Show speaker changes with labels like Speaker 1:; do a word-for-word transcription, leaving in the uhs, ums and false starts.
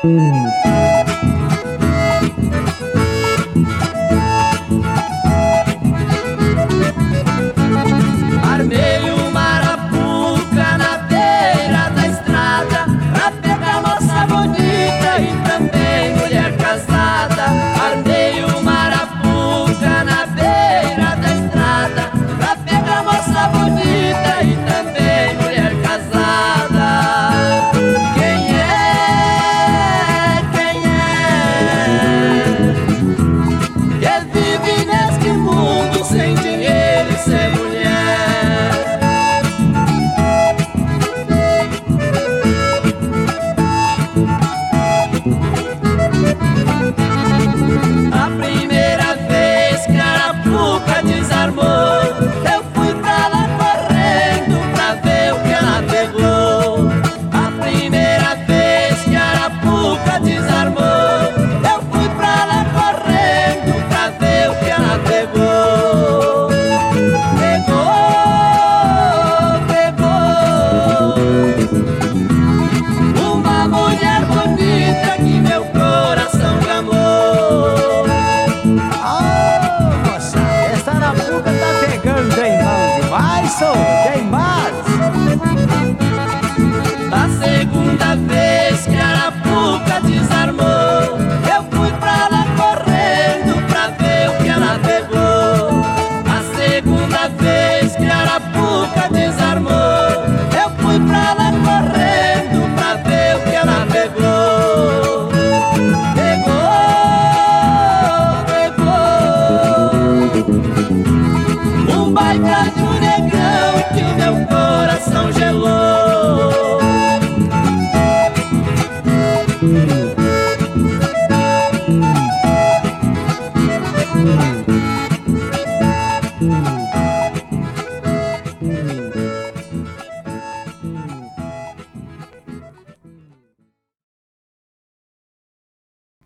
Speaker 1: Armei uma arapuca na beira da estrada pra pegar moça bonita e também mulher casada. Armei uma arapuca na beira da estrada pra pegar moça bonita e também mulher casada. Quem é? Quem é? Que vive neste mundo sem dinheiro e sem mulher. A primeira vez que a arapuca desarmou, eu fui pra lá correndo pra ver o que ela pegou. A primeira vez que a arapuca desarmou, eu fui pra lá correndo pra ver o que ela pegou. Pegou, pegou uma mulher bonita que meu coração gamou.
Speaker 2: Oh, moça, essa arapuca tá pegando em mão demais, sou demais.
Speaker 1: Na segunda vez que a arapuca desarmou, eu fui pra lá correndo pra ver o que ela pegou. Na segunda vez que a arapuca desarmou, eu fui pra lá correndo pra ver o que ela pegou. Pegou, pegou um baita de um negrão que meu coração gelou.
Speaker 2: Hum.